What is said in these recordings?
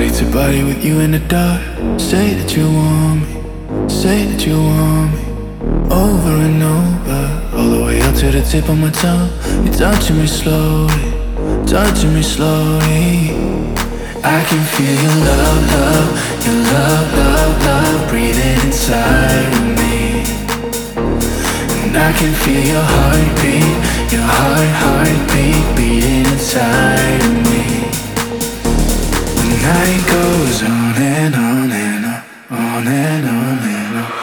Body to body with you in the dark. Say that you want me, say that you want me. Over and over, all the way up to the tip of my tongue. You're touching me slowly, touching me slowly. I can feel your love, love, your love, love, love breathing inside of me. And I can feel your heartbeat, your heartbeat beating inside of me. The night goes on and on and on, on and on and on.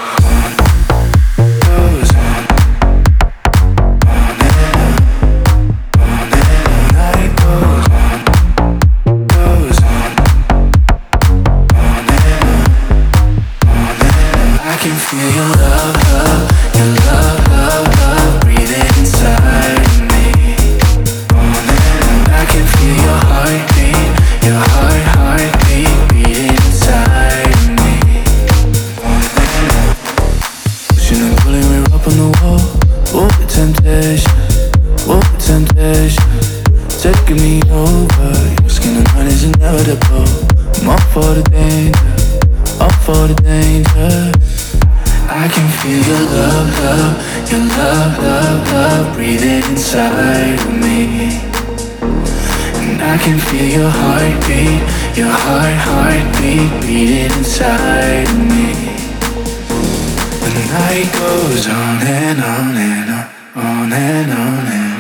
Feel your love, love, your love, love, love breathing inside of me. And I can feel your heartbeat, your heartbeat beating inside of me. Pushing and pulling, we're up on the wall. Oh, the temptation, oh, the temptation, taking me over. Your skin and mine is inevitable. I'm up for the danger, up for the danger. I can feel your love, love, your love, love, love breathing inside of me. And I can feel your heartbeat, your heartbeat beating inside of me. The night goes on and on and on, on and on and on.